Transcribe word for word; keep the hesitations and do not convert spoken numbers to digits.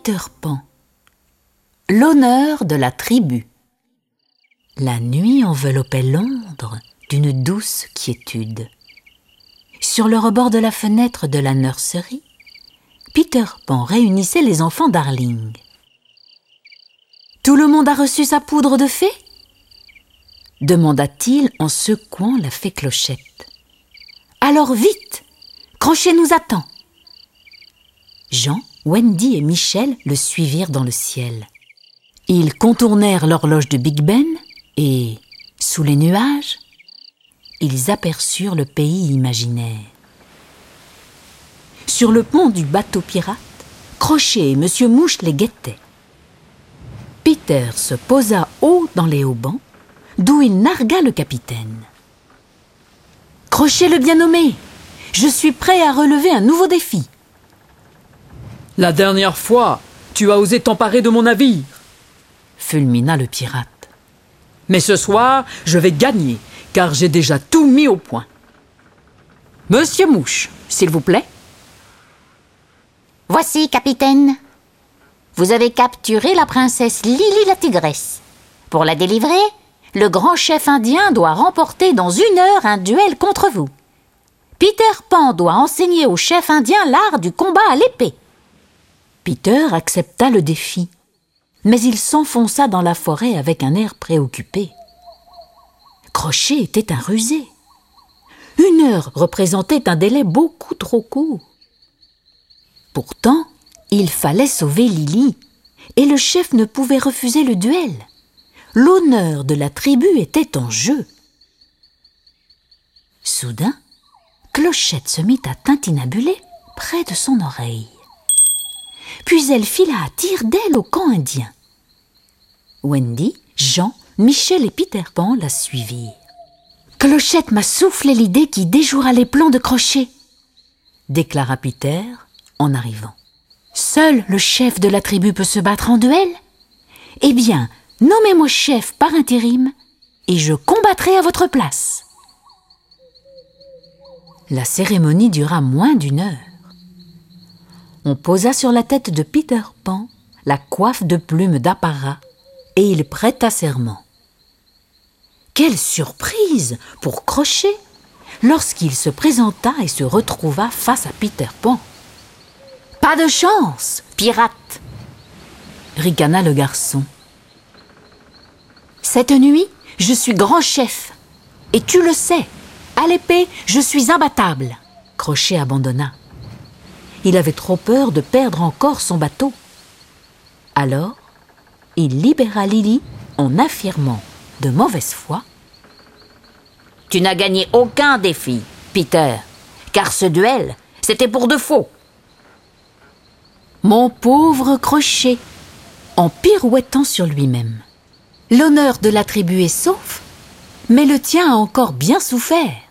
Peter Pan, l'honneur de la tribu. La nuit enveloppait Londres d'une douce quiétude. Sur le rebord de la fenêtre de la nurserie, Peter Pan réunissait les enfants Darling. « Tout le monde a reçu sa poudre de fée ?» demanda-t-il en secouant la fée Clochette. « Alors vite, Crochet nous attend !» Jean, Wendy et Michel le suivirent dans le ciel. Ils contournèrent l'horloge de Big Ben et, sous les nuages, ils aperçurent le pays imaginaire. Sur le pont du bateau pirate, Crochet et Monsieur Mouche les guettaient. Peter se posa haut dans les haubans, d'où il nargua le capitaine. « Crochet le bien nommé, je suis prêt à relever un nouveau défi. » « La dernière fois, tu as osé t'emparer de mon navire, » fulmina le pirate. « Mais ce soir, je vais gagner, car j'ai déjà tout mis au point. »« Monsieur Mouche, s'il vous plaît. »« Voici, capitaine. Vous avez capturé la princesse Lily la tigresse. Pour la délivrer, le grand chef indien doit remporter dans une heure un duel contre vous. Peter Pan doit enseigner au chef indien l'art du combat à l'épée. » Peter accepta le défi, mais il s'enfonça dans la forêt avec un air préoccupé. Crochet était un rusé. Une heure représentait un délai beaucoup trop court. Pourtant, il fallait sauver Lily, et le chef ne pouvait refuser le duel. L'honneur de la tribu était en jeu. Soudain, Clochette se mit à tintinabuler près de son oreille. Puis elle fila à tire-d'aile au camp indien. Wendy, Jean, Michel et Peter Pan la suivirent. « Clochette m'a soufflé l'idée qui déjouera les plans de Crochet, » déclara Peter en arrivant. « Seul le chef de la tribu peut se battre en duel. Eh bien, nommez-moi chef par intérim et je combattrai à votre place. » La cérémonie dura moins d'une heure. On posa sur la tête de Peter Pan la coiffe de plumes d'apparat et il prêta serment. Quelle surprise pour Crochet lorsqu'il se présenta et se retrouva face à Peter Pan. « Pas de chance, pirate !» ricana le garçon. « Cette nuit, je suis grand chef et tu le sais, à l'épée, je suis imbattable. » Crochet abandonna. Il avait trop peur de perdre encore son bateau. Alors, il libéra Lily en affirmant de mauvaise foi: « Tu n'as gagné aucun défi, Peter, car ce duel, c'était pour de faux. » Mon pauvre Crochet, en pirouettant sur lui-même. L'honneur de la tribu est sauf, mais le tien a encore bien souffert.